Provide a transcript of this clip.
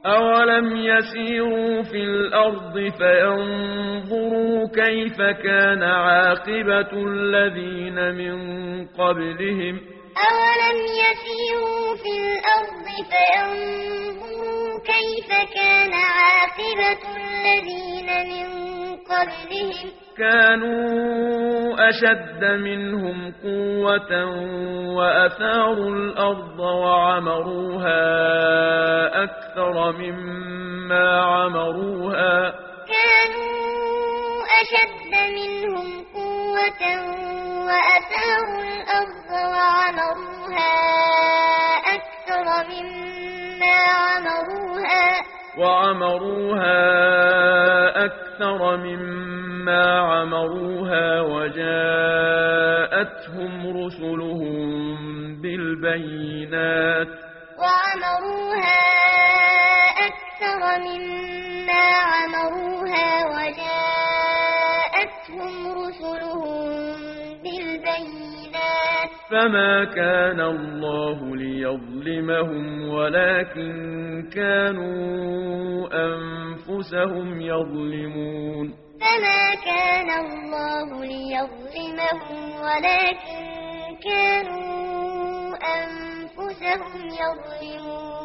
أولم يسيروا في الأرض فينظروا كيف كان عاقبة الذين من قبلهم أولم يسيروا في الأرض فينظروا كيف كان عاقبة الذين من قبلهم كانوا أشد منهم قوة وأثاروا الأرض وعمروها أكثر مما عمروها كانوا أشد منهم قوة وأثاروا الأرض وعمروها أكثر مما عمروها وجاءتهم رسلهم بالبينات فما كان الله ليظلمهم ولكن كانوا أنفسهم يظلمون فما كان الله ليظلمهم ولكن كانوا أنفسهم يظلمون